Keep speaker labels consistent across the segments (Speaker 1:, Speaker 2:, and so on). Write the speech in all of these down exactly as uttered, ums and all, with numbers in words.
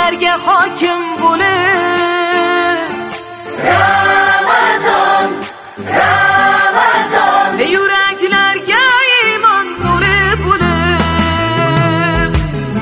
Speaker 1: nafslarga hokim bo'lib.
Speaker 2: Ramazon, Ramazon,
Speaker 1: yuraklarga iymon nuri bo'lib.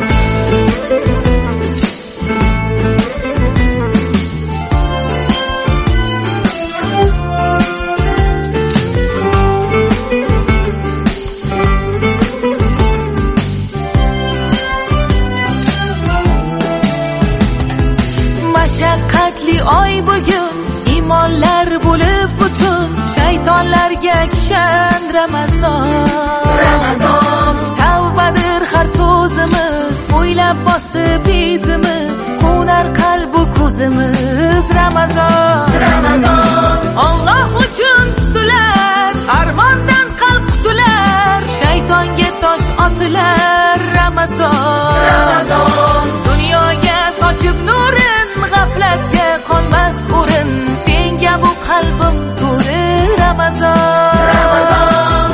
Speaker 1: Mashaqqatli oy bugun, imonlar bo'lib butun, shaytonlarga kishan Ramazon.
Speaker 2: Ramazon,
Speaker 1: Tavbadir har so'zimiz, o'ylab bosdi bizimiz, qo'nar qalbu ko'zimiz. Ramazon,
Speaker 2: Ramazon,
Speaker 1: Alloh uchun tutilar, armondan qalb qutular, shaytonga tosh otilar. Ramazon,
Speaker 2: Ramazon,
Speaker 1: dunyoga sochib nurin, g'aflatga qonmas o'rin, senga bu qalbim to'ri. Ramazon,
Speaker 2: Ramazon,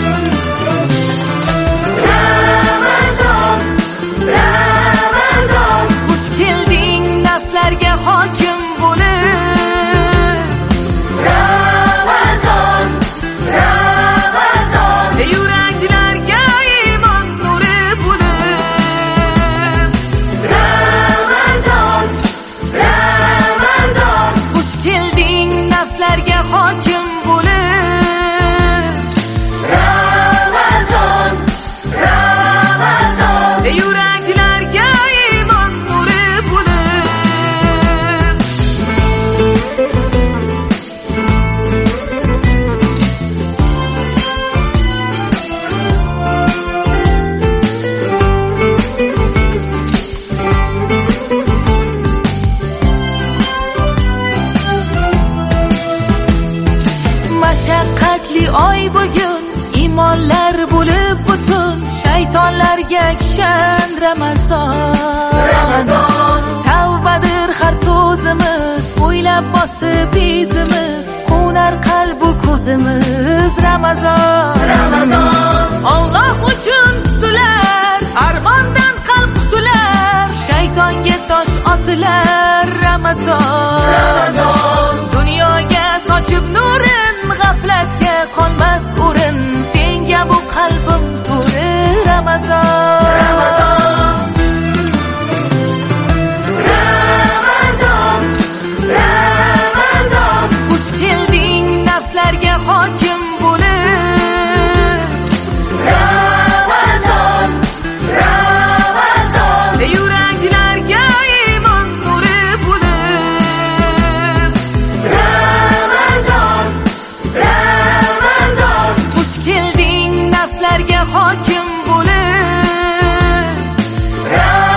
Speaker 2: Ramazon, Ramazon,
Speaker 1: xush kelding nafslarga hokim bo'lib.
Speaker 2: Ramazon, Ramazon,
Speaker 1: yuraklarga iymon nuri bo'lib.
Speaker 2: Ramazon, Ramazon,
Speaker 1: Xush kelding nafslarga hokim bo'lib.
Speaker 2: Ramazon, Ramazon,
Speaker 1: yuraklarga iymon nuri bo'lib. Mashaqqatli oy bugun, imonlar bo'lib butun, shaytonlarga kishan Ramazon.
Speaker 2: Ramazon,
Speaker 1: Tavbadir har so'zimiz, o'ylab bosdi bizimiz, qo'nar qalbu ko'zimiz. Ramazon,
Speaker 2: Ramazon,
Speaker 1: Alloh uchun tutilar, armondan qalb qutular, shaytonga tosh otilar. Ramazon,
Speaker 2: Ramazon,
Speaker 1: dunyoga sochib nurin, g'aflatga qonmas o'rin, senga bu qalbim to'ri. Ramazon,
Speaker 2: Ramazon, Ramazon, Ramazon,
Speaker 1: xush kelding nafslarga hokim bo'lib.
Speaker 2: Ramazon, Ramazon,
Speaker 1: yuraklarga iymon nuri bo'lib.
Speaker 2: Ramazon, Ramazon,
Speaker 1: Xush kelding nafslarga hokim bo'lib.
Speaker 2: Ramazon.